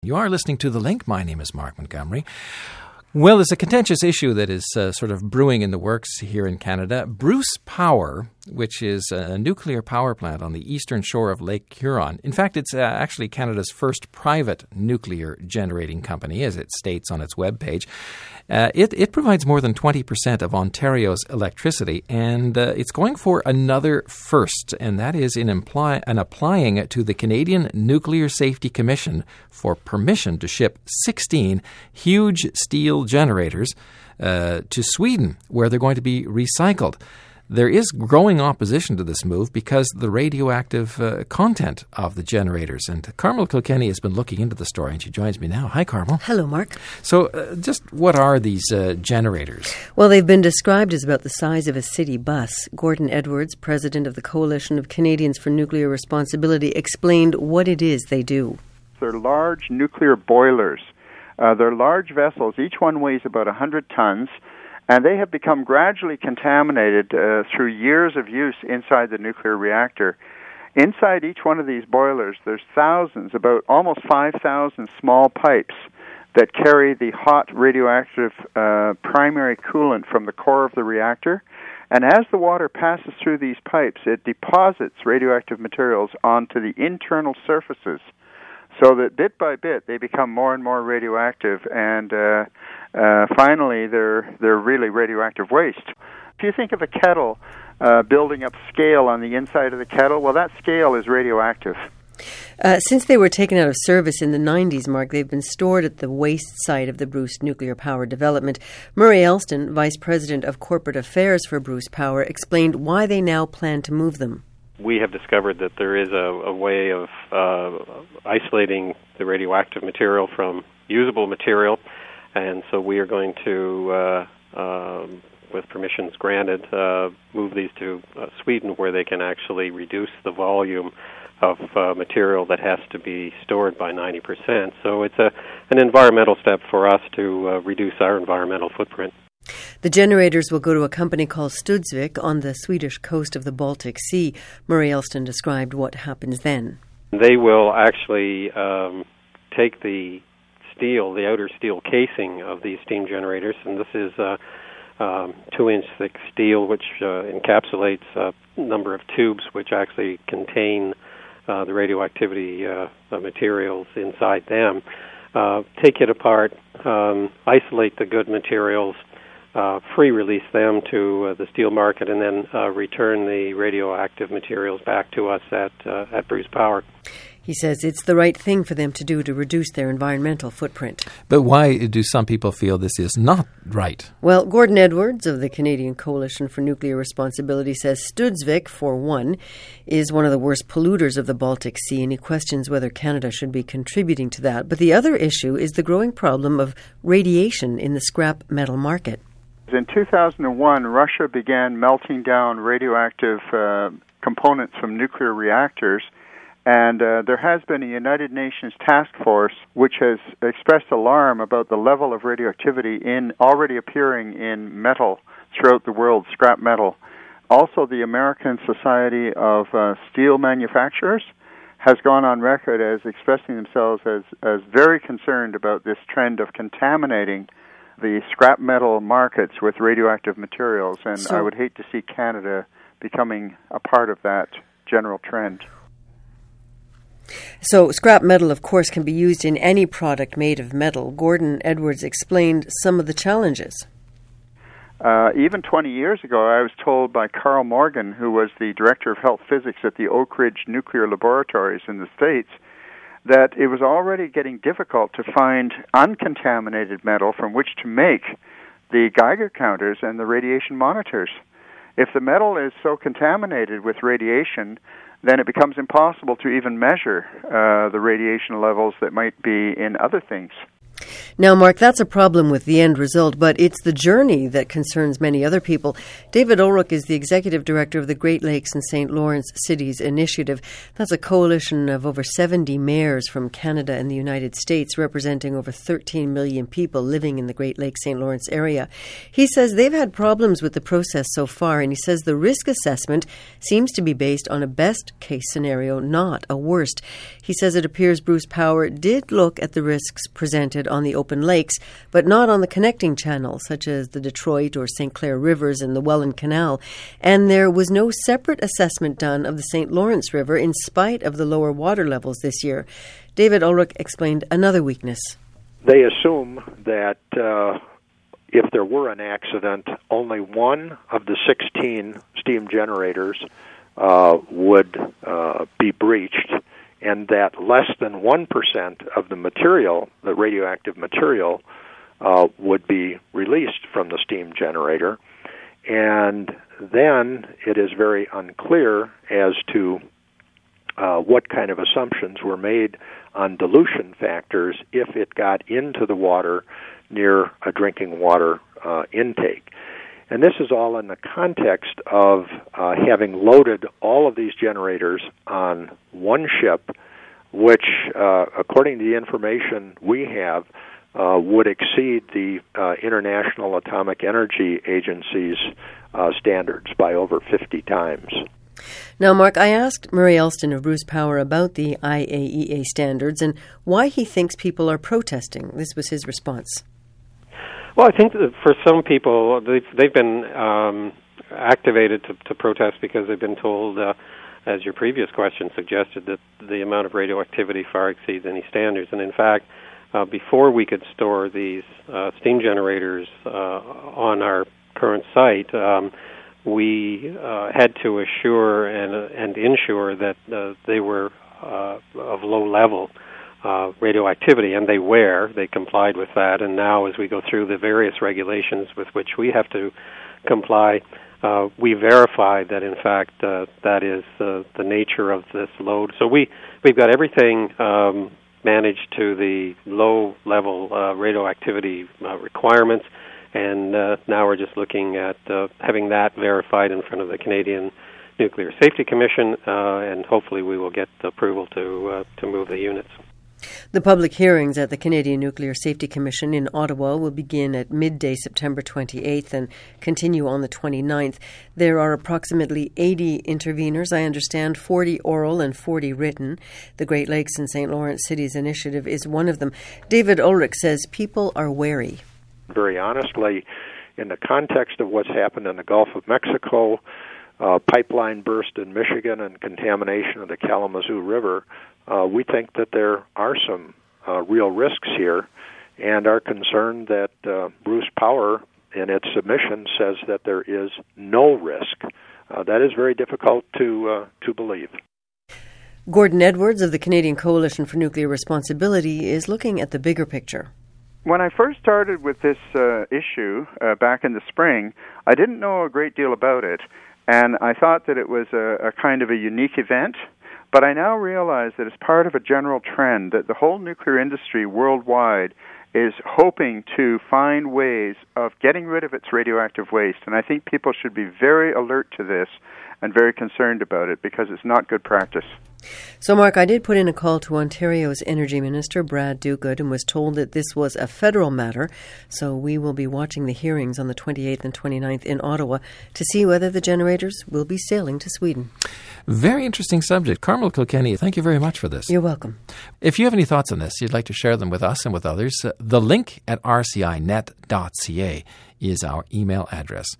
You are listening to The Link. My name is Mark Montgomery. Well, there's a contentious issue that is sort of brewing in the works here in Canada. Bruce Power, which is a nuclear power plant on the eastern shore of Lake Huron. In fact, it's actually Canada's first private nuclear generating company, as it states on its webpage. It provides more than 20% of Ontario's electricity, and it's going for another first, and that is in applying to the Canadian Nuclear Safety Commission for permission to ship 16 huge steel generators to Sweden, where they're going to be recycled. There is growing opposition to this move because of the radioactive content of the generators. And Carmel Kilkenny has been looking into the story, and she joins me now. Hi, Carmel. Hello, Mark. So just what are these generators? Well, they've been described as about the size of a city bus. Gordon Edwards, president of the Coalition of Canadians for Nuclear Responsibility, explained what it is they do. They're large nuclear boilers. They're large vessels. Each one weighs about 100 tons. And they have become gradually contaminated through years of use inside the nuclear reactor. Inside each one of these boilers, there's thousands, about almost 5,000 small pipes that carry the hot radioactive primary coolant from the core of the reactor. And as the water passes through these pipes, it deposits radioactive materials onto the internal surfaces, so that bit by bit they become more and more radioactive, and finally they're really radioactive waste. If you think of a kettle building up scale on the inside of the kettle, well, that scale is radioactive. Since they were taken out of service in the 90s, Mark, they've been stored at the waste site of the Bruce Nuclear Power Development. Murray Elston, Vice President of Corporate Affairs for Bruce Power, explained why they now plan to move them. We have discovered that there is a way of isolating the radioactive material from usable material, and so we are going to, with permissions granted, move these to Sweden, where they can actually reduce the volume of material that has to be stored by 90%. So it's an environmental step for us to reduce our environmental footprint. The generators will go to a company called Studsvik on the Swedish coast of the Baltic Sea. Murray Elston described what happens then. They will actually take the steel, the outer steel casing of these steam generators, and this is 2-inch thick steel which encapsulates a number of tubes which actually contain the radioactivity materials inside them. Take it apart, isolate the good materials, free-release them to the steel market, and then return the radioactive materials back to us at Bruce Power. He says it's the right thing for them to do to reduce their environmental footprint. But why do some people feel this is not right? Well, Gordon Edwards of the Canadian Coalition for Nuclear Responsibility says Studsvik, for one, is one of the worst polluters of the Baltic Sea, and he questions whether Canada should be contributing to that. But the other issue is the growing problem of radiation in the scrap metal market. In 2001, Russia began melting down radioactive components from nuclear reactors, and there has been a United Nations task force which has expressed alarm about the level of radioactivity already appearing in metal throughout the world, scrap metal. Also, the American Society of Steel Manufacturers has gone on record as expressing themselves as very concerned about this trend of contaminating the scrap metal markets with radioactive materials, and I would hate to see Canada becoming a part of that general trend. So scrap metal, of course, can be used in any product made of metal. Gordon Edwards explained some of the challenges. Even 20 years ago, I was told by Carl Morgan, who was the Director of Health Physics at the Oak Ridge Nuclear Laboratories in the States, that it was already getting difficult to find uncontaminated metal from which to make the Geiger counters and the radiation monitors. If the metal is so contaminated with radiation, then it becomes impossible to even measure the radiation levels that might be in other things. Now, Mark, that's a problem with the end result, but it's the journey that concerns many other people. David Ulrich is the executive director of the Great Lakes and St. Lawrence Cities Initiative. That's a coalition of over 70 mayors from Canada and the United States, representing over 13 million people living in the Great Lakes St. Lawrence area. He says they've had problems with the process so far, and he says the risk assessment seems to be based on a best-case scenario, not a worst. He says it appears Bruce Power did look at the risks presented on the open lakes, but not on the connecting channels, such as the Detroit or St. Clair rivers and the Welland Canal. And there was no separate assessment done of the St. Lawrence River in spite of the lower water levels this year. David Ulrich explained another weakness. They assume that if there were an accident, only one of the 16 steam generators would be breached, and that less than 1% of the material, the radioactive material, would be released from the steam generator. And then it is very unclear as to what kind of assumptions were made on dilution factors if it got into the water near a drinking water intake. And this is all in the context of having loaded all of these generators on one ship, which, according to the information we have, would exceed the International Atomic Energy Agency's standards by over 50 times. Now, Mark, I asked Murray Elston of Bruce Power about the IAEA standards and why he thinks people are protesting. This was his response. Well, I think that for some people, they've been activated to protest because they've been told, as your previous question suggested, that the amount of radioactivity far exceeds any standards. And in fact, before we could store these steam generators on our current site, we had to assure and ensure that they were of low level radioactivity, and they complied with that. And now as we go through the various regulations with which we have to comply, we verify that in fact that is the nature of this load. So we've got everything managed to the low level radioactivity requirements, and now we're just looking at having that verified in front of the Canadian Nuclear Safety Commission, and hopefully we will get approval to move the units. The public hearings at the Canadian Nuclear Safety Commission in Ottawa will begin at midday September 28th and continue on the 29th. There are approximately 80 interveners, I understand, 40 oral and 40 written. The Great Lakes and St. Lawrence Cities Initiative is one of them. David Ulrich says people are wary. Very honestly, in the context of what's happened in the Gulf of Mexico, pipeline burst in Michigan and contamination of the Kalamazoo River, we think that there are some real risks here, and are concerned that Bruce Power, in its submission, says that there is no risk. That is very difficult to believe. Gordon Edwards of the Canadian Coalition for Nuclear Responsibility is looking at the bigger picture. When I first started with this issue back in the spring, I didn't know a great deal about it, and I thought that it was a kind of a unique event. But I now realize that it's part of a general trend that the whole nuclear industry worldwide is hoping to find ways of getting rid of its radioactive waste. And I think people should be very alert to this and very concerned about it because it's not good practice. So, Mark, I did put in a call to Ontario's Energy Minister, Brad Douggood, and was told that this was a federal matter. So we will be watching the hearings on the 28th and 29th in Ottawa to see whether the generators will be sailing to Sweden. Very interesting subject. Carmel Kilkenny, thank you very much for this. You're welcome. If you have any thoughts on this, you'd like to share them with us and with others, the link at rcinet.ca is our email address.